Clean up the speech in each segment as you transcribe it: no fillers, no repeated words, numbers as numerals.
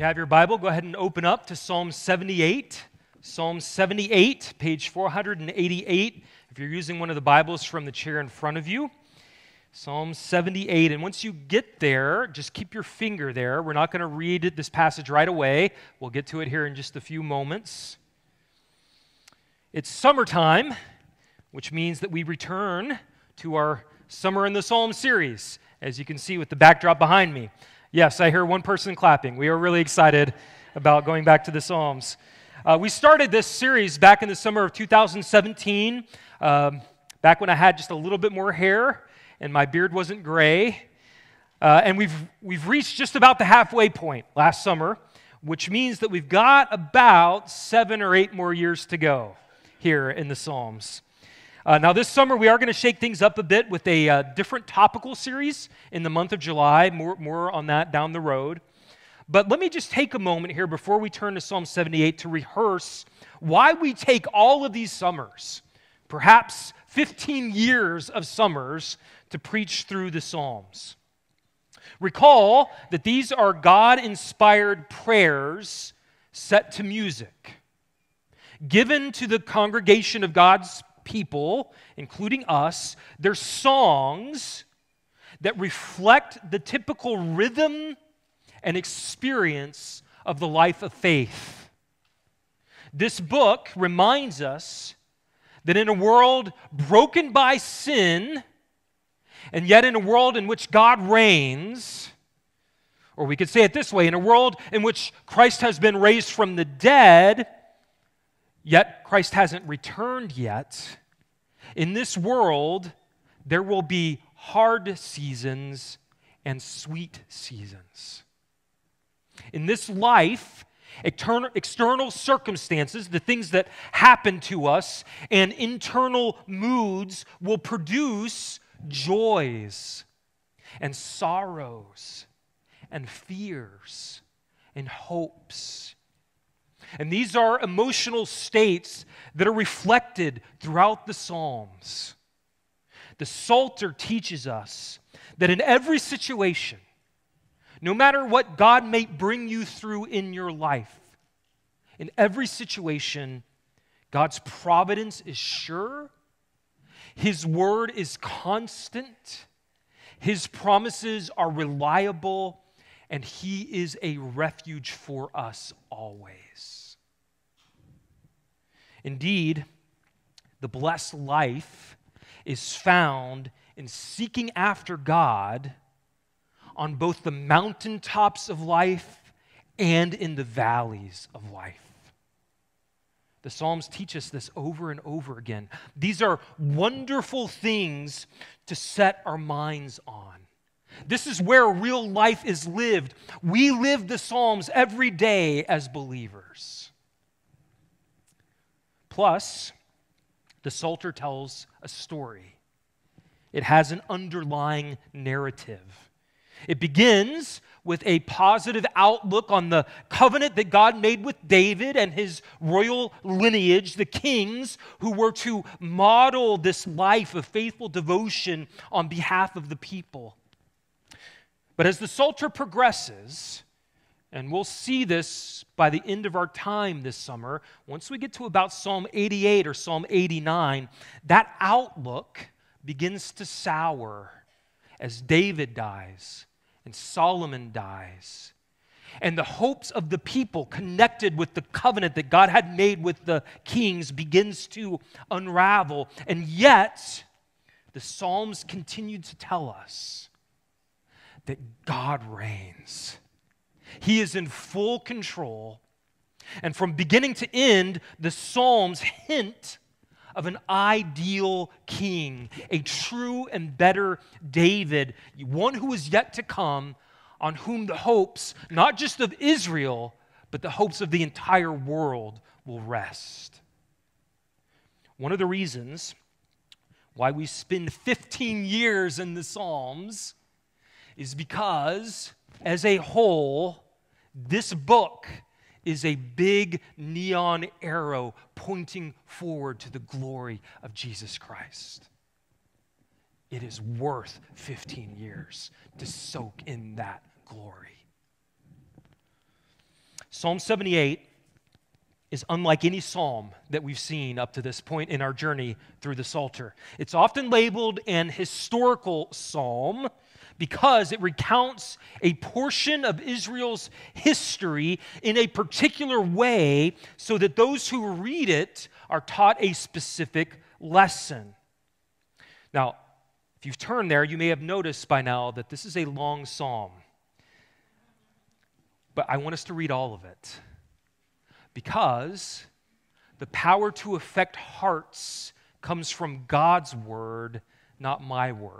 you have your Bible, go ahead and open up to Psalm 78. Psalm 78, page 488, if you're using one of the Bibles from the chair in front of you. Psalm 78, and once you get there, just keep your finger there. We're not going to read this passage right away. We'll get to it here in just a few moments. It's summertime, which means that we return to our Summer in the Psalm series, as you can see with the backdrop behind me. Yes, I hear one person clapping. We are really excited about going back to the Psalms. We started this series back in the summer of 2017, back when I had just a little bit more hair and my beard wasn't gray. And we've reached just about the halfway point last summer, which means that we've got about 7 or 8 more years to go here in the Psalms. Now this summer we are going to shake things up a bit with a different topical series in the month of July, more on that down the road. But let me just take a moment here before we turn to Psalm 78 to rehearse why we take all of these summers, perhaps 15 years of summers, to preach through the Psalms. Recall that these are God-inspired prayers set to music, given to the congregation of God's people, including us. They're songs that reflect the typical rhythm and experience of the life of faith. This book reminds us that in a world broken by sin, and yet in a world in which God reigns, or we could say it this way, in a world in which Christ has been raised from the dead, yet Christ hasn't returned yet, in this world there will be hard seasons and sweet seasons. In this life, external circumstances, the things that happen to us, and internal moods will produce joys and sorrows and fears and hopes. And these are emotional states that are reflected throughout the Psalms. The Psalter teaches us that in every situation, no matter what God may bring you through in your life, in every situation, God's providence is sure, His word is constant, His promises are reliable, and He is a refuge for us always. Indeed, the blessed life is found in seeking after God on both the mountaintops of life and in the valleys of life. The Psalms teach us this over and over again. These are wonderful things to set our minds on. This is where real life is lived. We live the Psalms every day as believers. Plus, the Psalter tells a story. It has an underlying narrative. It begins with a positive outlook on the covenant that God made with David and his royal lineage, the kings who were to model this life of faithful devotion on behalf of the people. But as the Psalter progresses, and we'll see this by the end of our time this summer, once we get to about Psalm 88 or Psalm 89, that outlook begins to sour as David dies and Solomon dies. And the hopes of the people connected with the covenant that God had made with the kings begins to unravel. And yet, the Psalms continue to tell us that God reigns. He is in full control. And from beginning to end, the Psalms hint of an ideal king, a true and better David, one who is yet to come, on whom the hopes, not just of Israel, but the hopes of the entire world will rest. One of the reasons why we spend 15 years in the Psalms is because, as a whole, this book is a big neon arrow pointing forward to the glory of Jesus Christ. It is worth 15 years to soak in that glory. Psalm 78 is unlike any psalm that we've seen up to this point in our journey through the Psalter. It's often labeled an historical psalm because it recounts a portion of Israel's history in a particular way so that those who read it are taught a specific lesson. Now, if you've turned there, you may have noticed by now that this is a long psalm. But I want us to read all of it because the power to affect hearts comes from God's word, not my word.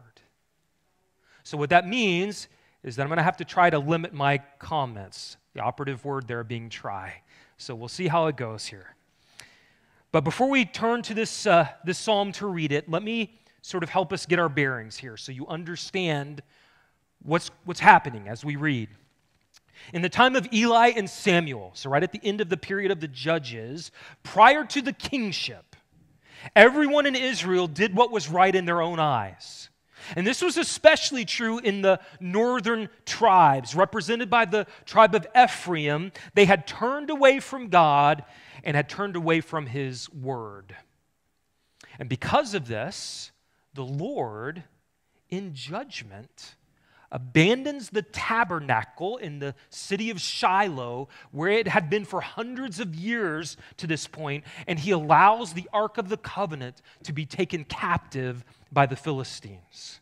So what that means is that I'm going to have to try to limit my comments. The operative word there being try. So we'll see how it goes here. But before we turn to this psalm to read it, let me sort of help us get our bearings here so you understand what's happening as we read. In the time of Eli and Samuel, so right at the end of the period of the judges, prior to the kingship, everyone in Israel did what was right in their own eyes. And this was especially true in the northern tribes, represented by the tribe of Ephraim. They had turned away from God and had turned away from His word. And because of this, the Lord, in judgment, abandons the tabernacle in the city of Shiloh, where it had been for hundreds of years to this point, and He allows the Ark of the Covenant to be taken captive by the Philistines.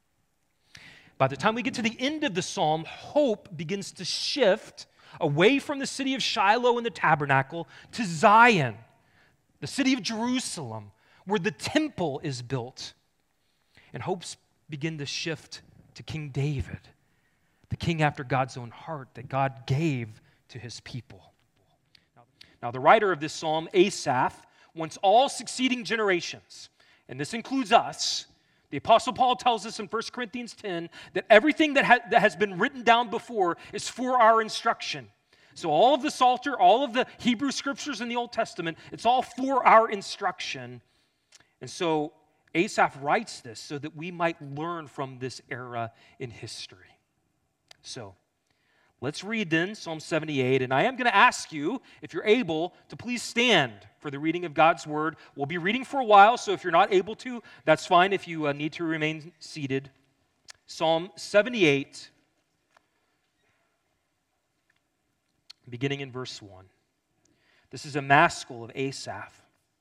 By the time we get to the end of the psalm, hope begins to shift away from the city of Shiloh and the tabernacle to Zion, the city of Jerusalem, where the temple is built. And hopes begin to shift to King David, the king after God's own heart that God gave to His people. Now, the writer of this psalm, Asaph, wants all succeeding generations, and this includes us. The Apostle Paul tells us in 1 Corinthians 10 that everything that has been written down before is for our instruction. So all of the Psalter, all of the Hebrew scriptures in the Old Testament, it's all for our instruction. And so Asaph writes this so that we might learn from this era in history. So let's read then Psalm 78, and I am going to ask you, if you're able, to please stand for the reading of God's word. We'll be reading for a while, so if you're not able to, that's fine if you need to remain seated. Psalm 78, beginning in verse 1. This is a maskil of Asaph.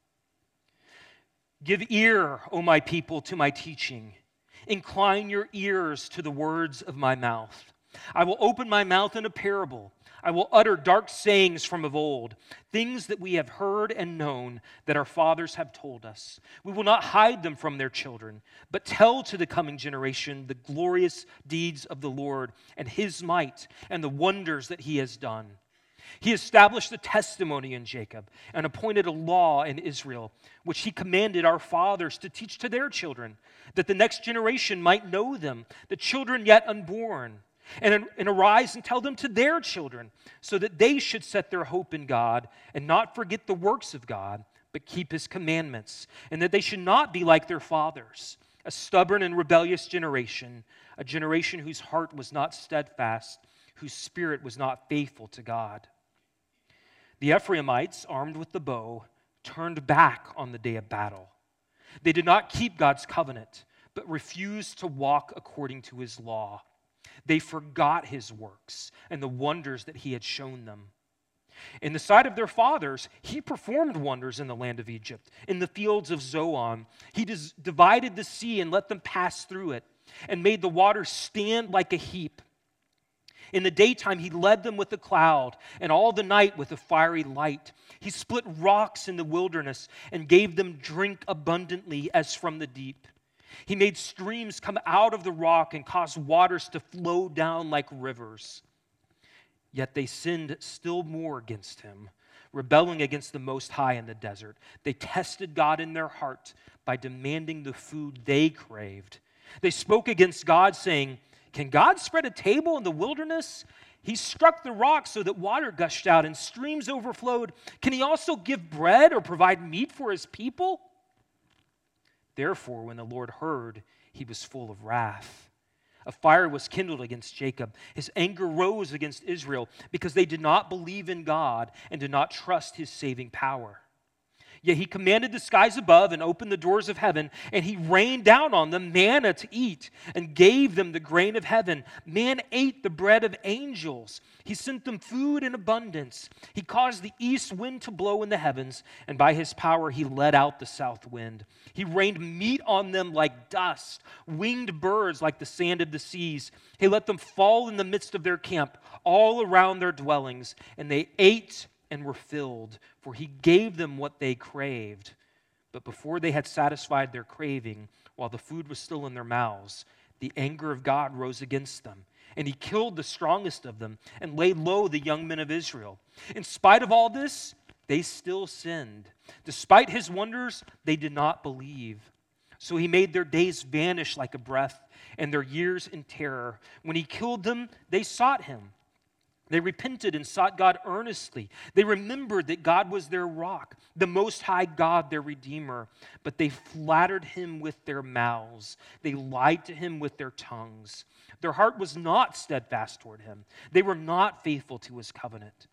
Give ear, O my people, to my teaching. Incline your ears to the words of my mouth. I will open my mouth in a parable. I will utter dark sayings from of old, things that we have heard and known that our fathers have told us. We will not hide them from their children, but tell to the coming generation the glorious deeds of the Lord and His might and the wonders that He has done. He established a testimony in Jacob and appointed a law in Israel, which He commanded our fathers to teach to their children, that the next generation might know them, the children yet unborn, and arise and tell them to their children, so that they should set their hope in God and not forget the works of God, but keep His commandments, and that they should not be like their fathers, a stubborn and rebellious generation, a generation whose heart was not steadfast, whose spirit was not faithful to God. The Ephraimites, armed with the bow, turned back on the day of battle. They did not keep God's covenant, but refused to walk according to His law. They forgot His works and the wonders that He had shown them. In the sight of their fathers, He performed wonders in the land of Egypt, in the fields of Zoan. He divided the sea and let them pass through it, and made the waters stand like a heap. In the daytime, He led them with a cloud, and all the night with a fiery light. He split rocks in the wilderness and gave them drink abundantly as from the deep. He made streams come out of the rock and caused waters to flow down like rivers. Yet they sinned still more against Him, rebelling against the Most High in the desert. They tested God in their heart by demanding the food they craved. They spoke against God, saying, "Can God spread a table in the wilderness? He struck the rock so that water gushed out and streams overflowed. Can He also give bread or provide meat for His people?" Therefore, when the Lord heard, He was full of wrath. A fire was kindled against Jacob. His anger rose against Israel because they did not believe in God and did not trust his saving power. Yet he commanded the skies above and opened the doors of heaven, and he rained down on them manna to eat and gave them the grain of heaven. Man ate the bread of angels. He sent them food in abundance. He caused the east wind to blow in the heavens, and by his power he led out the south wind. He rained meat on them like dust, winged birds like the sand of the seas. He let them fall in the midst of their camp, all around their dwellings, and they ate and were filled, for he gave them what they craved. But before they had satisfied their craving, while the food was still in their mouths, the anger of God rose against them, and he killed the strongest of them and laid low the young men of Israel. In spite of all this, they still sinned. Despite his wonders, they did not believe. So he made their days vanish like a breath, and their years in terror. When he killed them, they sought him. They repented and sought God earnestly. They remembered that God was their rock, the Most High God, their Redeemer. But they flattered him with their mouths. They lied to him with their tongues. Their heart was not steadfast toward him. They were not faithful to his covenant.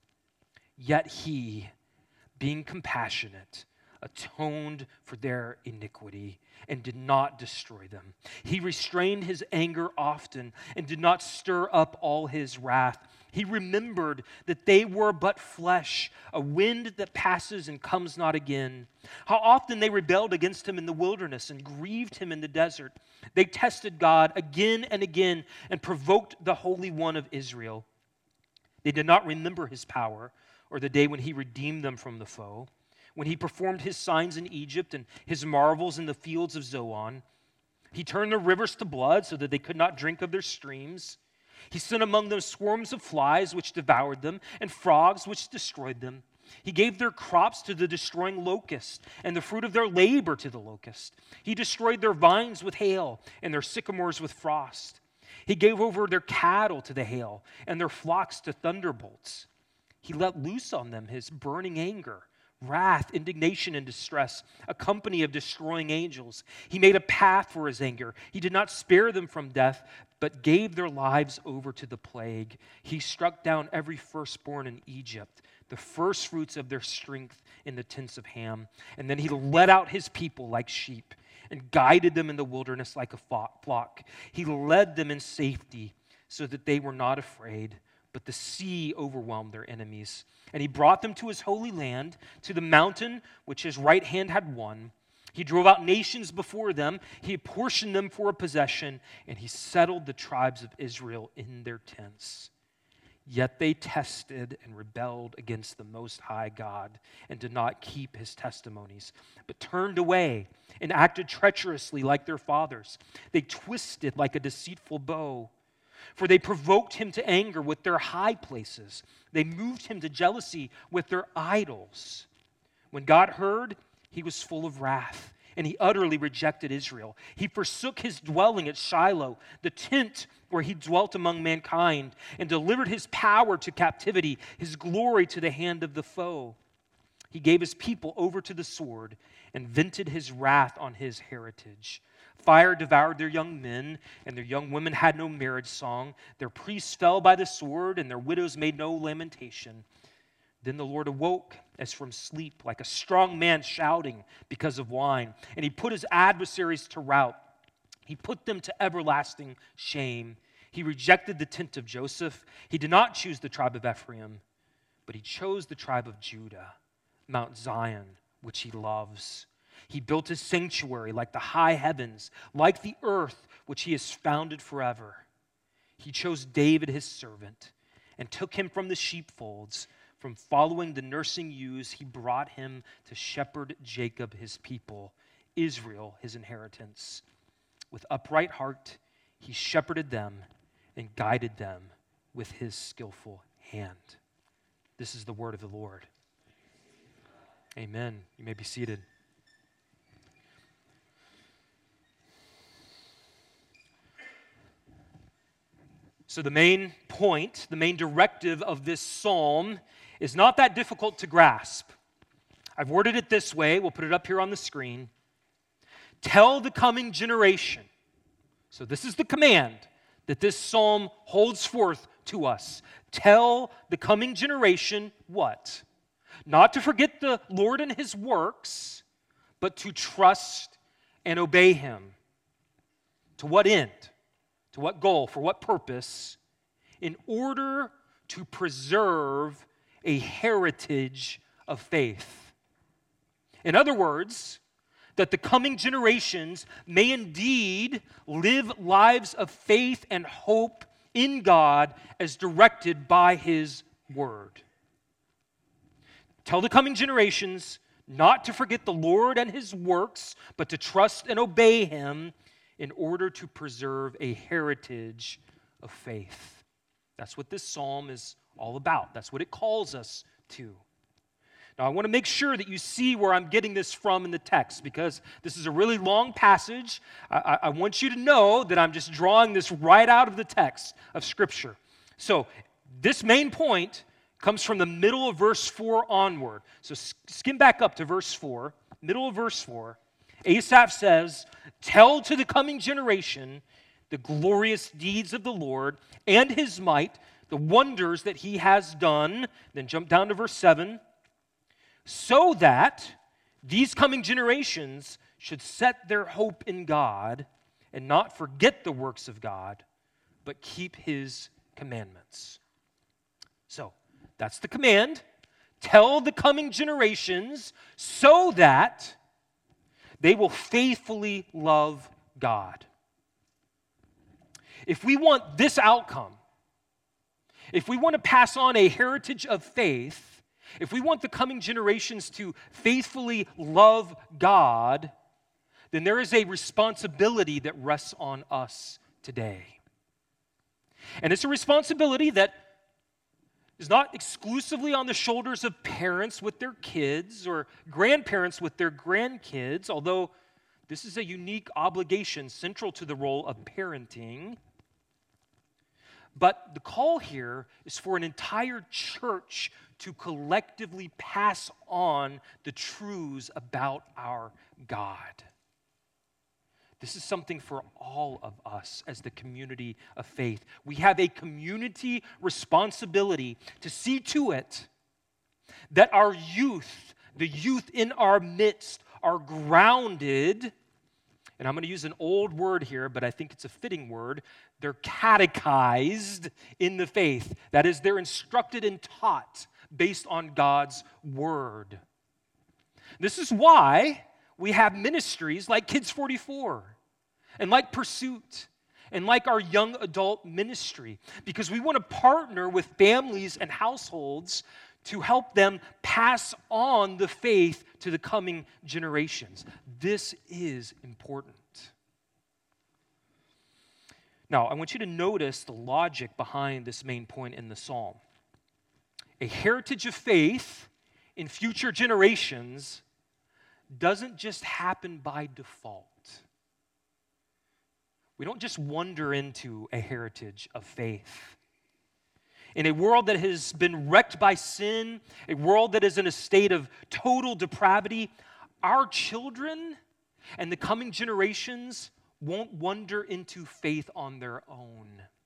Yet he, being compassionate, atoned for their iniquity and did not destroy them. He restrained his anger often and did not stir up all his wrath. He remembered that they were but flesh, a wind that passes and comes not again. How often they rebelled against him in the wilderness and grieved him in the desert. They tested God again and again and provoked the Holy One of Israel. They did not remember his power or the day when he redeemed them from the foe, when he performed his signs in Egypt and his marvels in the fields of Zoan. He turned their rivers to blood so that they could not drink of their streams. He sent among them swarms of flies which devoured them, and frogs which destroyed them. He gave their crops to the destroying locust, and the fruit of their labor to the locust. He destroyed their vines with hail, and their sycamores with frost. He gave over their cattle to the hail, and their flocks to thunderbolts. He let loose on them his burning anger, wrath, indignation, and distress, a company of destroying angels. He made a path for his anger. He did not spare them from death, but gave their lives over to the plague. He struck down every firstborn in Egypt, the firstfruits of their strength in the tents of Ham. And then he led out his people like sheep and guided them in the wilderness like a flock. He led them in safety so that they were not afraid, but the sea overwhelmed their enemies. And he brought them to his holy land, to the mountain which his right hand had won. He drove out nations before them. He apportioned them for a possession, and he settled the tribes of Israel in their tents. Yet they tested and rebelled against the Most High God and did not keep his testimonies, but turned away and acted treacherously like their fathers. They twisted like a deceitful bow. For they provoked him to anger with their high places. They moved him to jealousy with their idols. When God heard, he was full of wrath, and he utterly rejected Israel. He forsook his dwelling at Shiloh, the tent where he dwelt among mankind, and delivered his power to captivity, his glory to the hand of the foe. He gave his people over to the sword and vented his wrath on his heritage. Fire devoured their young men, and their young women had no marriage song. Their priests fell by the sword, and their widows made no lamentation. Then the Lord awoke as from sleep, like a strong man shouting because of wine. And he put his adversaries to rout. He put them to everlasting shame. He rejected the tent of Joseph. He did not choose the tribe of Ephraim, but he chose the tribe of Judah, Mount Zion, which he loves. He built his sanctuary like the high heavens, like the earth, which he has founded forever. He chose David his servant and took him from the sheepfolds. From following the nursing ewes, he brought him to shepherd Jacob his people, Israel his inheritance. With upright heart, he shepherded them and guided them with his skillful hand. This is the word of the Lord. Amen. You may be seated. So the main point, the main directive of this psalm is not that difficult to grasp. I've worded it this way. We'll put it up here on the screen. Tell the coming generation. So this is the command. that this psalm holds forth to us. Tell the coming generation what? Not to forget the Lord and his works, but to trust and obey him. To what end? To what goal? For what purpose? In order to preserve a heritage of faith. In other words, that the coming generations may indeed live lives of faith and hope in God as directed by his word. Tell the coming generations not to forget the Lord and his works, but to trust and obey him in order to preserve a heritage of faith. That's what this psalm is all about. That's what it calls us to. Now, I want to make sure that you see where I'm getting this from in the text, because this is a really long passage. I want you to know that I'm just drawing this right out of the text of Scripture. So, this main point comes from the middle of verse 4 onward. So, skim back up to verse 4, middle of verse 4. Asaph says, "Tell to the coming generation the glorious deeds of the Lord and his might, the wonders that he has done." Then jump down to verse 7. "So that these coming generations should set their hope in God and not forget the works of God, but keep his commandments." So, that's the command. Tell the coming generations so that they will faithfully love God. If we want this outcome, if we want to pass on a heritage of faith, if we want the coming generations to faithfully love God, then there is a responsibility that rests on us today. And it's a responsibility that is not exclusively on the shoulders of parents with their kids or grandparents with their grandkids, although this is a unique obligation central to the role of parenting. But the call here is for an entire church to collectively pass on the truths about our God. This is something for all of us as the community of faith. We have a community responsibility to see to it that our youth, the youth in our midst, are grounded, and I'm going to use an old word here, but I think it's a fitting word. They're catechized in the faith. That is, they're instructed and taught based on God's word. This is why we have ministries like Kids 44 and like Pursuit and like our young adult ministry, because we want to partner with families and households to help them pass on the faith to the coming generations. This is important. Now, I want you to notice the logic behind this main point in the psalm. A heritage of faith in future generations doesn't just happen by default. We don't just wander into a heritage of faith. In a world that has been wrecked by sin, a world that is in a state of total depravity, our children and the coming generations won't wander into faith on their own.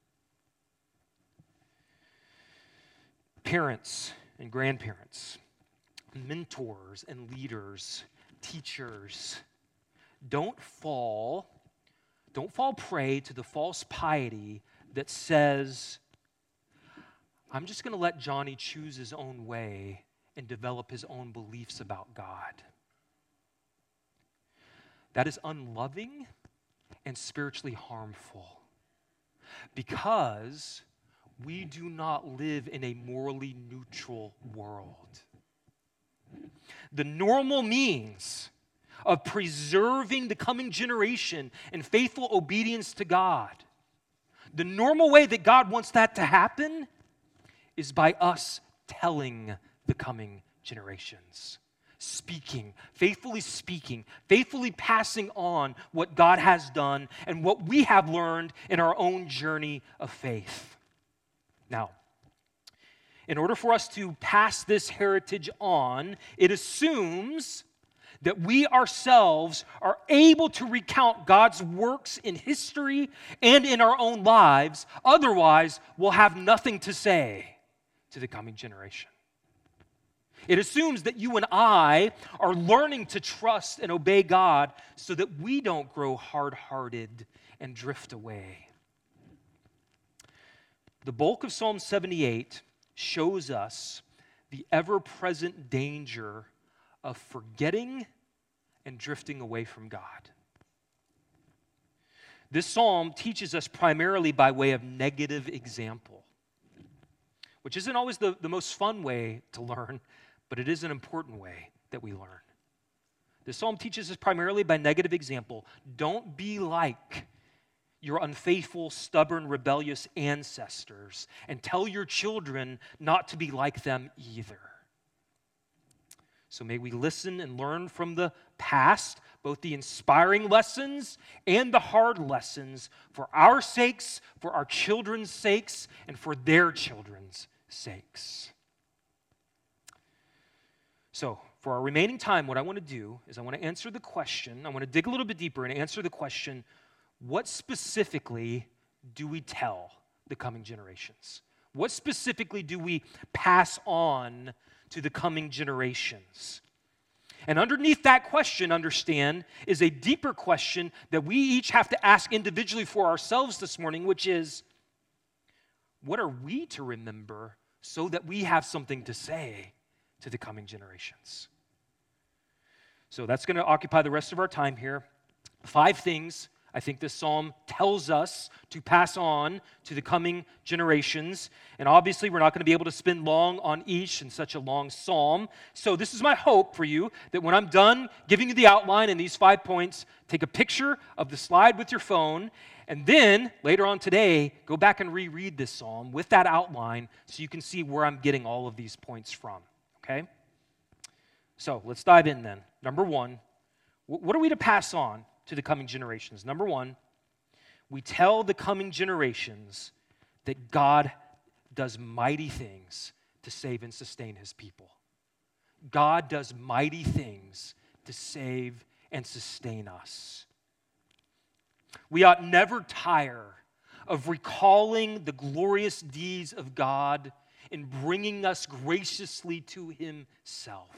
Parents and grandparents, mentors and leaders, teachers, don't fall prey to the false piety that says, I'm just going to let Johnny choose his own way and develop his own beliefs about God. That is unloving and spiritually harmful, because we do not live in a morally neutral world. The normal means of preserving the coming generation in faithful obedience to God, the normal way that God wants that to happen is by us telling the coming generations. Speaking, faithfully passing on what God has done and what we have learned in our own journey of faith. Now, in order for us to pass this heritage on, it assumes that we ourselves are able to recount God's works in history and in our own lives. Otherwise, we'll have nothing to say to the coming generation. It assumes that you and I are learning to trust and obey God so that we don't grow hard-hearted and drift away. The bulk of Psalm 78 shows us the ever-present danger of forgetting and drifting away from God. This psalm teaches us primarily by way of negative example, which isn't always the most fun way to learn, but it is an important way that we learn. This psalm teaches us primarily by negative example. Don't be like your unfaithful, stubborn, rebellious ancestors, and tell your children not to be like them either. So may we listen and learn from the past, both the inspiring lessons and the hard lessons, for our sakes, for our children's sakes, and for their children's sakes. So, for our remaining time, what I want to do is I want to answer the question, I want to dig a little bit deeper and answer the question, what specifically do we tell the coming generations? What specifically do we pass on to the coming generations? And underneath that question, understand, is a deeper question that we each have to ask individually for ourselves this morning, which is, what are we to remember so that we have something to say to the coming generations? So that's going to occupy the rest of our time here. 5 things I think this psalm tells us to pass on to the coming generations. And obviously, we're not going to be able to spend long on each in such a long psalm. So this is my hope for you, that when I'm done giving you the outline and these 5 points, take a picture of the slide with your phone, and then later on today, go back and reread this psalm with that outline so you can see where I'm getting all of these points from. Okay? So let's dive in then. Number 1, what are we to pass on to the coming generations? Number 1, we tell the coming generations that God does mighty things to save and sustain his people. God does mighty things to save and sustain us. We ought never tire of recalling the glorious deeds of God in bringing us graciously to himself.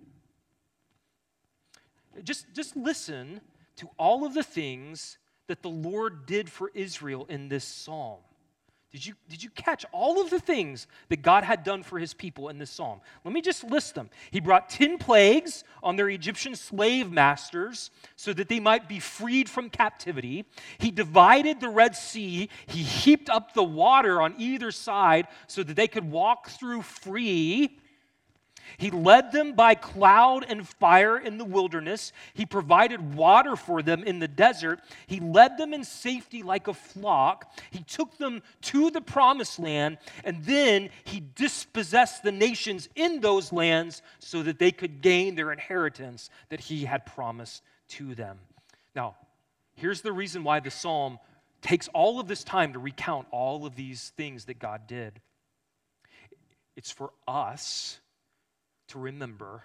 Just listen to all of the things that the Lord did for Israel in this psalm. Did you catch all of the things that God had done for his people in this psalm? Let me just list them. He brought 10 plagues on their Egyptian slave masters so that they might be freed from captivity. He divided the Red Sea. He heaped up the water on either side so that they could walk through free. He led them by cloud and fire in the wilderness. He provided water for them in the desert. He led them in safety like a flock. He took them to the promised land, and then he dispossessed the nations in those lands so that they could gain their inheritance that he had promised to them. Now, here's the reason why the psalm takes all of this time to recount all of these things that God did. It's for us to remember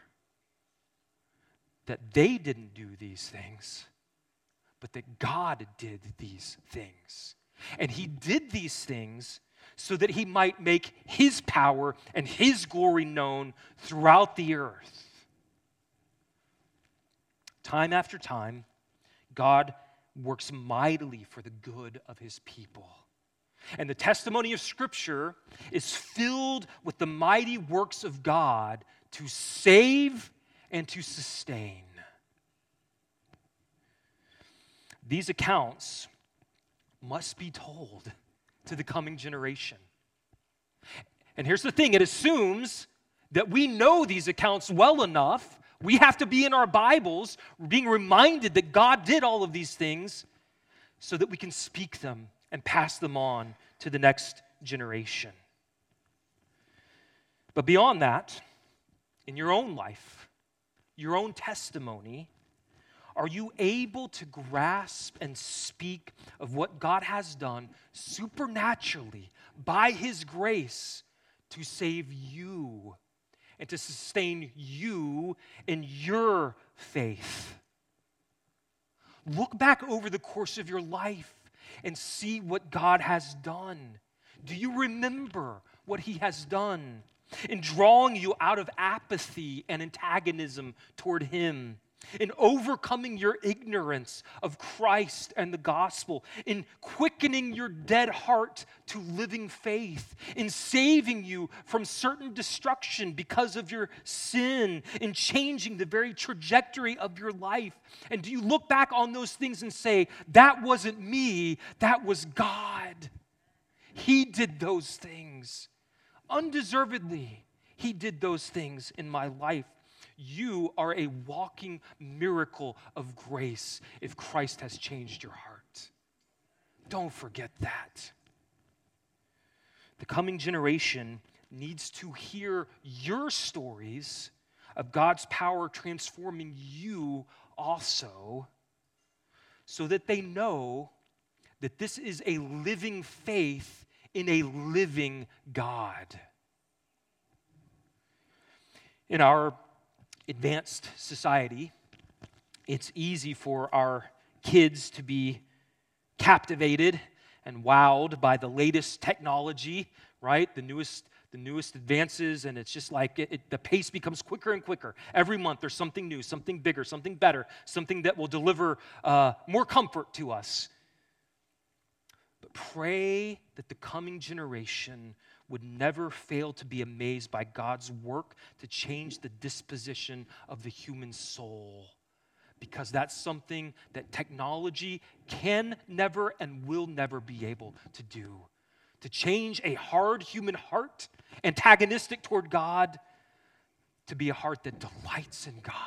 that they didn't do these things, but that God did these things. And he did these things so that he might make his power and his glory known throughout the earth. Time after time, God works mightily for the good of his people. And the testimony of Scripture is filled with the mighty works of God to save and to sustain. These accounts must be told to the coming generation. And here's the thing, it assumes that we know these accounts well enough. We have to be in our Bibles being reminded that God did all of these things so that we can speak them and pass them on to the next generation. But beyond that, in your own life, your own testimony, are you able to grasp and speak of what God has done supernaturally by his grace to save you and to sustain you in your faith. Look back over the course of your life and see what God has done. Do you remember what he has done in drawing you out of apathy and antagonism toward him, in overcoming your ignorance of Christ and the gospel, in quickening your dead heart to living faith, in saving you from certain destruction because of your sin, in changing the very trajectory of your life? And do you look back on those things and say, that wasn't me, that was God? He did those things. Undeservedly, he did those things in my life. You are a walking miracle of grace if Christ has changed your heart. Don't forget that. The coming generation needs to hear your stories of God's power transforming you also, so that they know that this is a living faith in a living God. In our advanced society, it's easy for our kids to be captivated and wowed by the latest technology, right? The newest advances, and it's just like the pace becomes quicker and quicker. Every month there's something new, something bigger, something better, something that will deliver more comfort to us. But pray that the coming generation would never fail to be amazed by God's work to change the disposition of the human soul, because that's something that technology can never and will never be able to do. To change a hard human heart, antagonistic toward God, to be a heart that delights in God.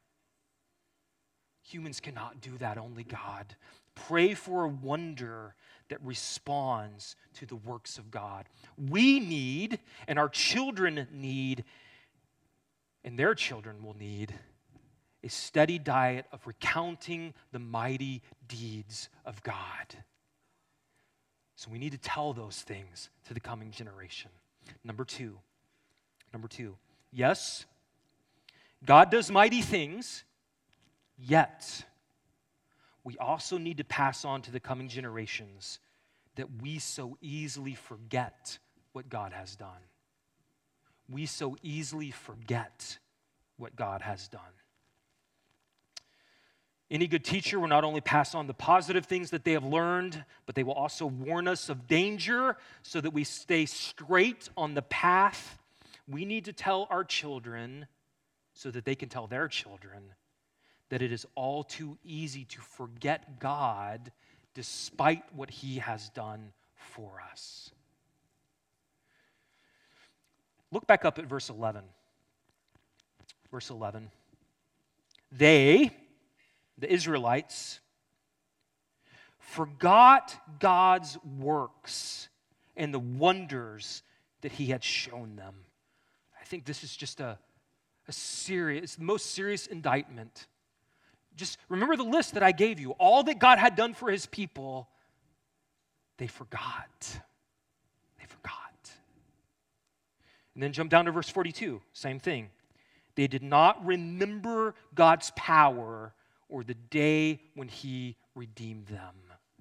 Humans cannot do that, only God. Pray for a wonder that responds to the works of God. We need, and our children need, and their children will need, a steady diet of recounting the mighty deeds of God. So we need to tell those things to the coming generation. Number two, yes, God does mighty things, yet we also need to pass on to the coming generations that we so easily forget what God has done. We so easily forget what God has done. Any good teacher will not only pass on the positive things that they have learned, but they will also warn us of danger so that we stay straight on the path. We need to tell our children so that they can tell their children that it is all too easy to forget God despite what he has done for us. Look back up at verse 11. Verse 11. They, the Israelites, forgot God's works and the wonders that he had shown them. I think this is just a serious, most serious indictment. Just remember the list that I gave you. All that God had done for his people, they forgot. They forgot. And then jump down to verse 42. Same thing. They did not remember God's power or the day when he redeemed them.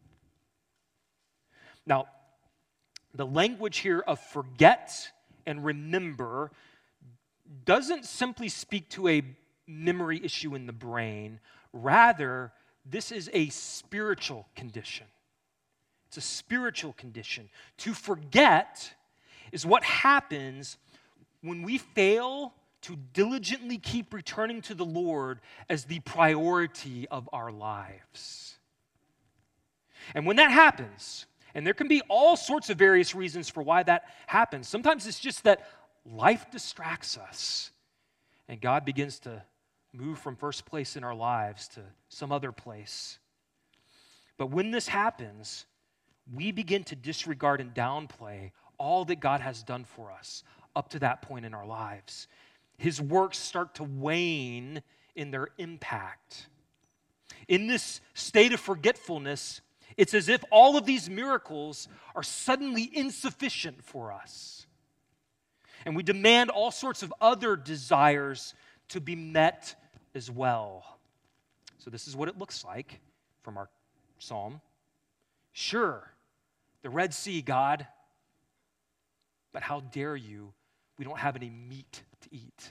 Now, the language here of forget and remember doesn't simply speak to a memory issue in the brain. Rather, this is a spiritual condition. It's a spiritual condition. To forget is what happens when we fail to diligently keep returning to the Lord as the priority of our lives. And when that happens, and there can be all sorts of various reasons for why that happens. Sometimes it's just that life distracts us, and God begins to move from first place in our lives to some other place. But when this happens, we begin to disregard and downplay all that God has done for us up to that point in our lives. His works start to wane in their impact. In this state of forgetfulness, it's as if all of these miracles are suddenly insufficient for us. And we demand all sorts of other desires to be met as well. So this is what it looks like from our psalm. Sure, the Red Sea, God, but how dare you, we don't have any meat to eat.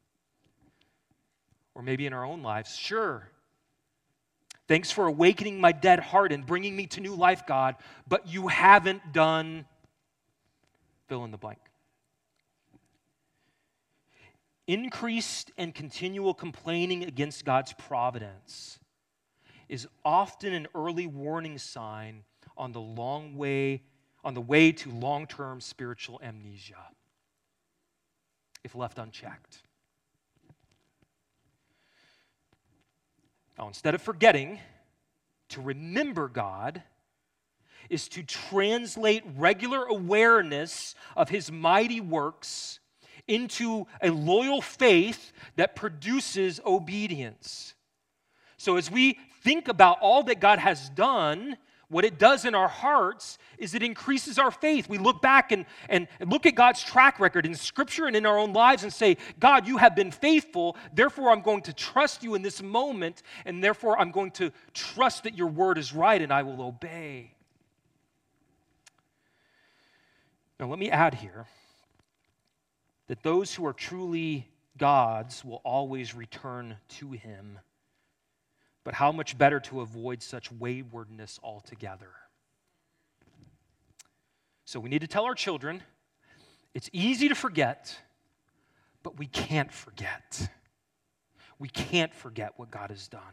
Or maybe in our own lives, sure, thanks for awakening my dead heart and bringing me to new life, God, but you haven't done fill in the blank. Increased and continual complaining against God's providence is often an early warning sign on the way to long-term spiritual amnesia, if left unchecked. Now, instead of forgetting, to remember God is to translate regular awareness of his mighty works into a loyal faith that produces obedience. So as we think about all that God has done, what it does in our hearts is it increases our faith. We look back and look at God's track record in Scripture and in our own lives and say, God, you have been faithful, therefore I'm going to trust you in this moment, and therefore I'm going to trust that your word is right and I will obey. Now let me add here that those who are truly God's will always return to him. But how much better to avoid such waywardness altogether? So we need to tell our children, it's easy to forget, but we can't forget. We can't forget what God has done.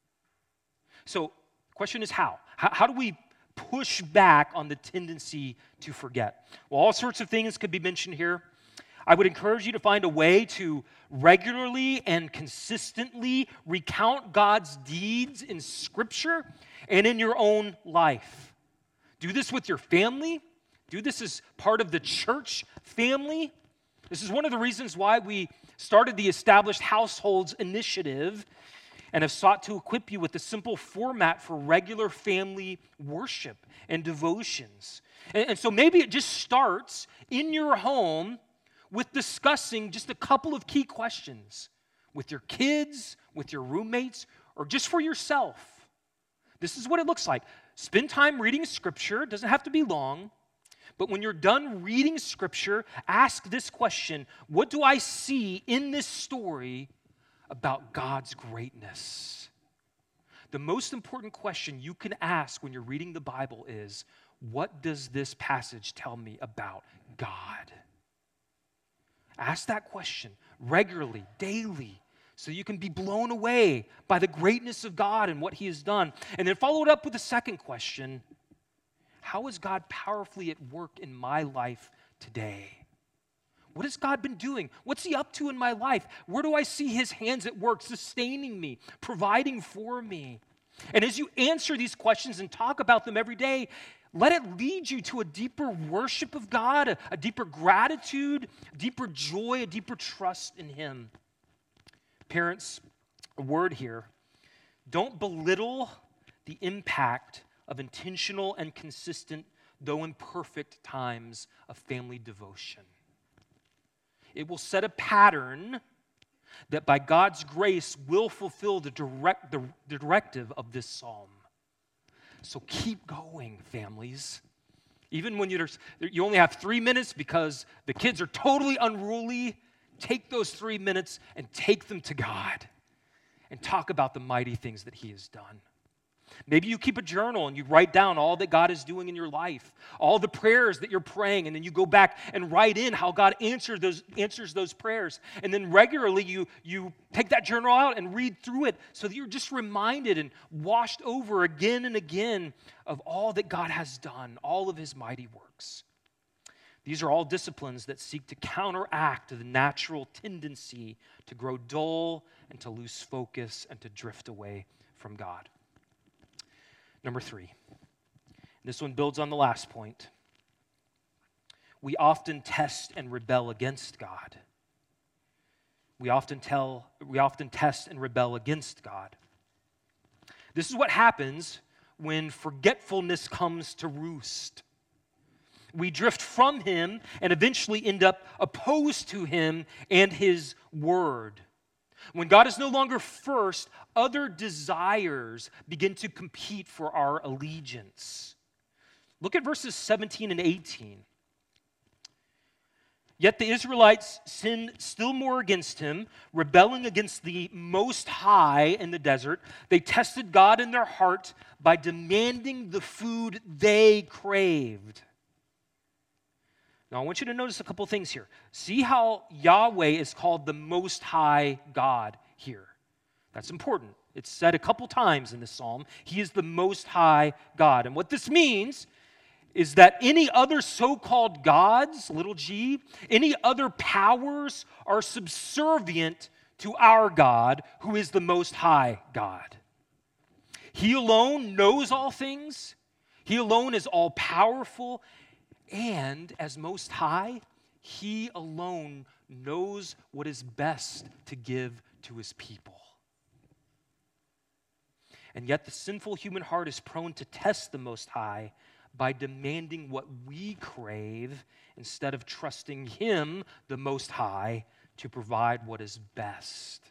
So the question is how? How do we push back on the tendency to forget? Well, all sorts of things could be mentioned here. I would encourage you to find a way to regularly and consistently recount God's deeds in Scripture and in your own life. Do this with your family. Do this as part of the church family. This is one of the reasons why we started the Established Households Initiative and have sought to equip you with a simple format for regular family worship and devotions. And so maybe it just starts in your home with discussing just a couple of key questions with your kids, with your roommates, or just for yourself. This is what it looks like. Spend time reading Scripture. It doesn't have to be long. But when you're done reading Scripture, ask this question: what do I see in this story about God's greatness? The most important question you can ask when you're reading the Bible is, what does this passage tell me about God? Ask that question regularly, daily, so you can be blown away by the greatness of God and what he has done. And then follow it up with a second question: how is God powerfully at work in my life today? What has God been doing? What's he up to in my life? Where do I see his hands at work, sustaining me, providing for me? And as you answer these questions and talk about them every day, let it lead you to a deeper worship of God, a deeper gratitude, deeper joy, a deeper trust in him. Parents, a word here: don't belittle the impact of intentional and consistent, though imperfect, times of family devotion. It will set a pattern that by God's grace will fulfill the directive of this psalm. So keep going, families. Even when you only have 3 minutes because the kids are totally unruly, take those 3 minutes and take them to God and talk about the mighty things that he has done. Maybe you keep a journal and you write down all that God is doing in your life, all the prayers that you're praying, and then you go back and write in how God answers those prayers. And then regularly you take that journal out and read through it so that you're just reminded and washed over again and again of all that God has done, all of his mighty works. These are all disciplines that seek to counteract the natural tendency to grow dull and to lose focus and to drift away from God. Number 3, this one builds on the last point. We often test and rebel against God. We often test and rebel against God. This is what happens when forgetfulness comes to roost. We drift from him and eventually end up opposed to him and his word. When God is no longer first, other desires begin to compete for our allegiance. Look at verses 17 and 18. Yet the Israelites sinned still more against him, rebelling against the Most High in the desert. They tested God in their heart by demanding the food they craved. Now, I want you to notice a couple things here. See how Yahweh is called the Most High God here. That's important. It's said a couple times in this psalm. He is the Most High God. And what this means is that any other so-called gods, little g, any other powers are subservient to our God, who is the Most High God. He alone knows all things. He alone is all-powerful. And as Most High, he alone knows what is best to give to his people. And yet the sinful human heart is prone to test the Most High by demanding what we crave instead of trusting him, the Most High, to provide what is best.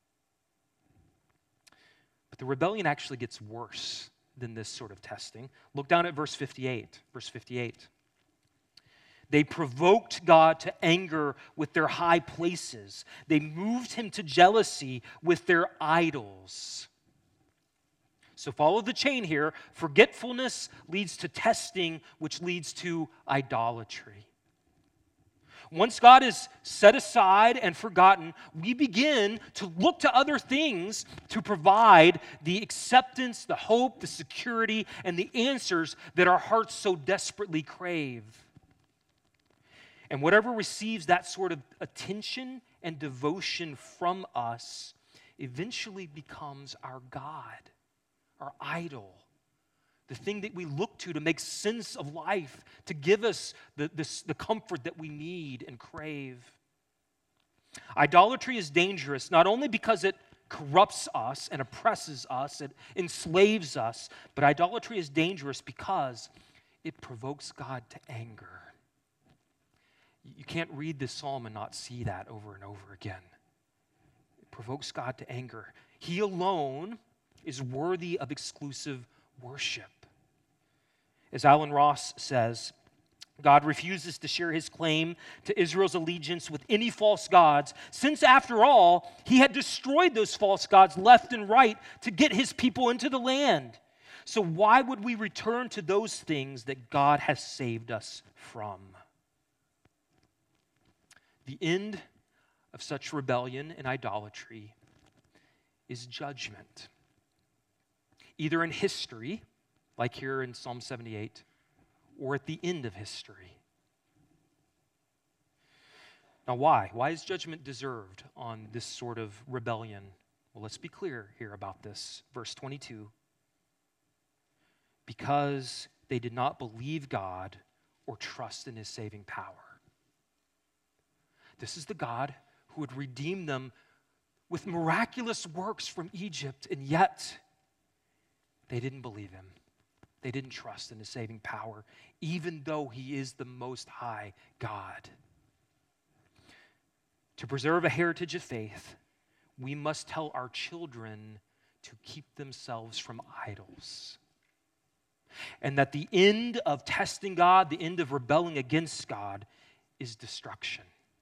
But the rebellion actually gets worse than this sort of testing. Look down at verse 58. Verse 58. They provoked God to anger with their high places. They moved him to jealousy with their idols. So follow the chain here. Forgetfulness leads to testing, which leads to idolatry. Once God is set aside and forgotten, we begin to look to other things to provide the acceptance, the hope, the security, and the answers that our hearts so desperately crave. And whatever receives that sort of attention and devotion from us eventually becomes our God, our idol, the thing that we look to make sense of life, to give us the comfort that we need and crave. Idolatry is dangerous not only because it corrupts us and oppresses us, it enslaves us, but idolatry is dangerous because it provokes God to anger. You can't read this psalm and not see that over and over again. It provokes God to anger. He alone is worthy of exclusive worship. As Alan Ross says, God refuses to share his claim to Israel's allegiance with any false gods, since after all, he had destroyed those false gods left and right to get his people into the land. So why would we return to those things that God has saved us from? The end of such rebellion and idolatry is judgment. Either in history, like here in Psalm 78, or at the end of history. Now why? Why is judgment deserved on this sort of rebellion? Well, let's be clear here about this. Verse 22. Because they did not believe God or trust in his saving power. This is the God who would redeem them with miraculous works from Egypt, and yet they didn't believe him. They didn't trust in his saving power, even though he is the Most High God. To preserve a heritage of faith, we must tell our children to keep themselves from idols. And that the end of testing God, the end of rebelling against God, is destruction.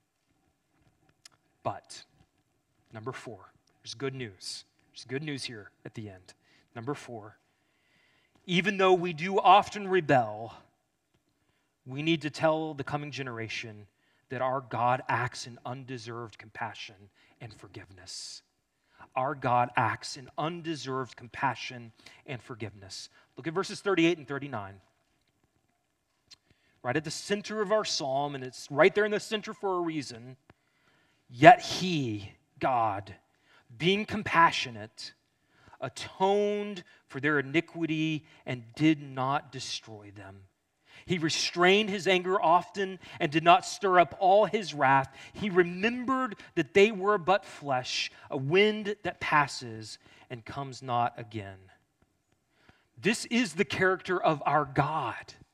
But, number 4, there's good news. There's good news here at the end. Number 4, even though we do often rebel, we need to tell the coming generation that our God acts in undeserved compassion and forgiveness. Our God acts in undeserved compassion and forgiveness. Look at verses 38 and 39. Right at the center of our psalm, and it's right there in the center for a reason. Yet he, God, being compassionate, atoned for their iniquity and did not destroy them. He restrained his anger often and did not stir up all his wrath. He remembered that they were but flesh, a wind that passes and comes not again. This is the character of our God.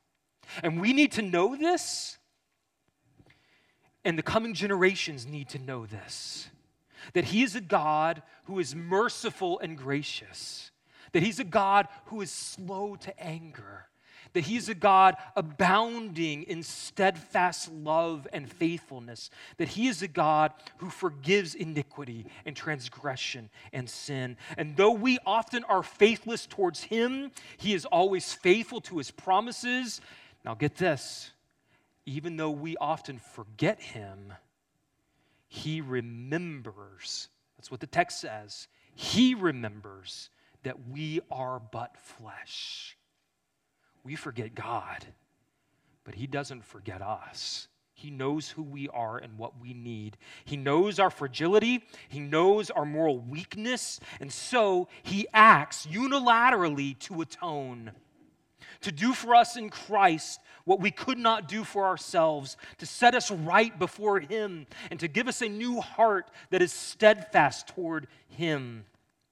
And we need to know this, and the coming generations need to know this, that he is a God who is merciful and gracious, that he's a God who is slow to anger, that he's a God abounding in steadfast love and faithfulness, that he is a God who forgives iniquity and transgression and sin. And though we often are faithless towards him, he is always faithful to his promises. Now get this, even though we often forget him, he remembers. That's what the text says. He remembers that we are but flesh. We forget God, but he doesn't forget us. He knows who we are and what we need. He knows our fragility. He knows our moral weakness. And so he acts unilaterally to atone, to do for us in Christ what we could not do for ourselves, to set us right before him, and to give us a new heart that is steadfast toward him.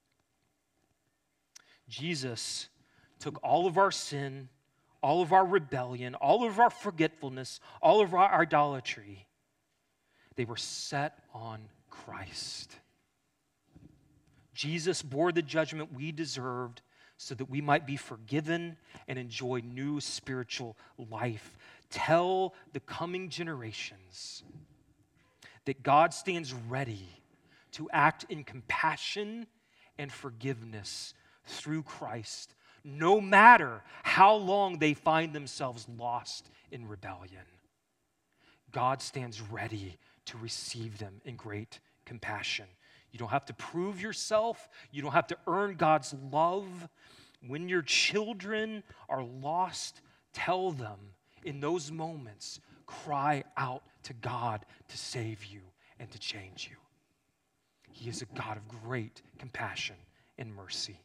Jesus took all of our sin, all of our rebellion, all of our forgetfulness, all of our idolatry. They were set on Christ. Jesus bore the judgment we deserved so that we might be forgiven and enjoy new spiritual life. Tell the coming generations that God stands ready to act in compassion and forgiveness through Christ, no matter how long they find themselves lost in rebellion. God stands ready to receive them in great compassion. You don't have to prove yourself. You don't have to earn God's love. When your children are lost, tell them in those moments, cry out to God to save you and to change you. He is a God of great compassion and mercy.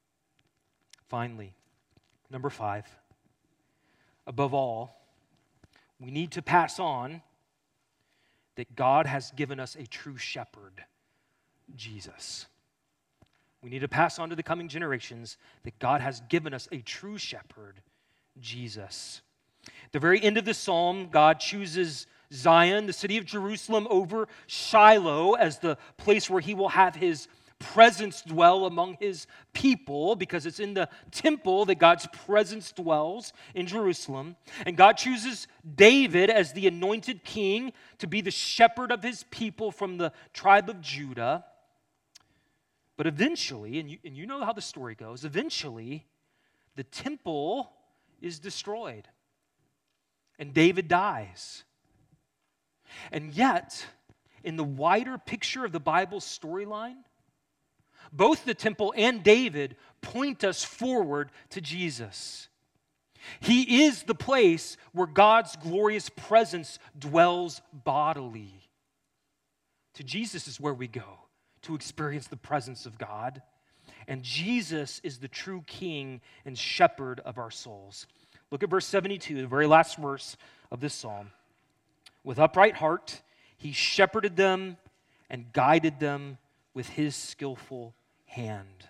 Finally, number 5, above all, we need to pass on that God has given us a true shepherd, Jesus. We need to pass on to the coming generations that God has given us a true shepherd, Jesus. At the very end of the psalm, God chooses Zion, the city of Jerusalem, over Shiloh as the place where he will have his presence dwell among his people, because it's in the temple that God's presence dwells in Jerusalem. And God chooses David as the anointed king to be the shepherd of his people from the tribe of Judah. But eventually, and you know how the story goes, eventually the temple is destroyed and David dies. And yet, in the wider picture of the Bible's storyline, both the temple and David point us forward to Jesus. He is the place where God's glorious presence dwells bodily. To Jesus is where we go to experience the presence of God. And Jesus is the true king and shepherd of our souls. Look at verse 72, the very last verse of this psalm. With upright heart, he shepherded them and guided them with his skillful hand.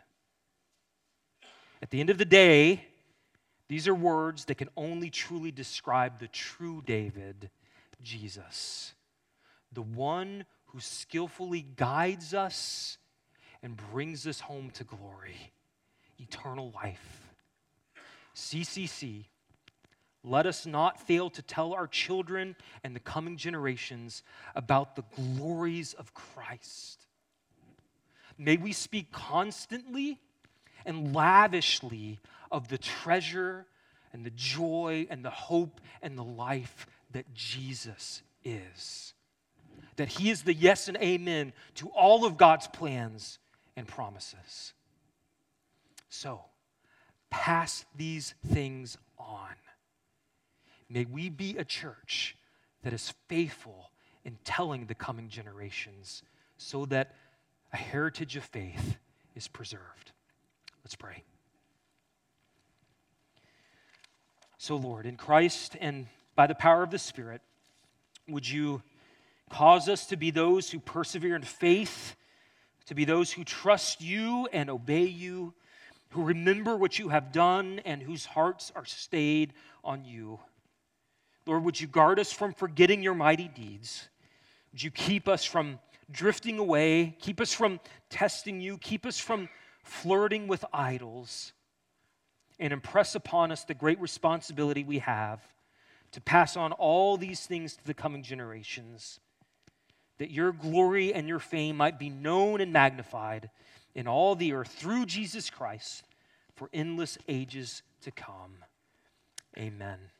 At the end of the day, these are words that can only truly describe the true David, Jesus, the one who skillfully guides us and brings us home to glory, eternal life. CCC, let us not fail to tell our children and the coming generations about the glories of Christ. May we speak constantly and lavishly of the treasure and the joy and the hope and the life that Jesus is. That he is the yes and amen to all of God's plans and promises. So, pass these things on. May we be a church that is faithful in telling the coming generations so that a heritage of faith is preserved. Let's pray. So, Lord, in Christ and by the power of the Spirit, would you cause us to be those who persevere in faith, to be those who trust you and obey you, who remember what you have done and whose hearts are stayed on you. Lord, would you guard us from forgetting your mighty deeds? Would you keep us from drifting away, keep us from testing you, keep us from flirting with idols, and impress upon us the great responsibility we have to pass on all these things to the coming generations, that your glory and your fame might be known and magnified in all the earth through Jesus Christ for endless ages to come. Amen.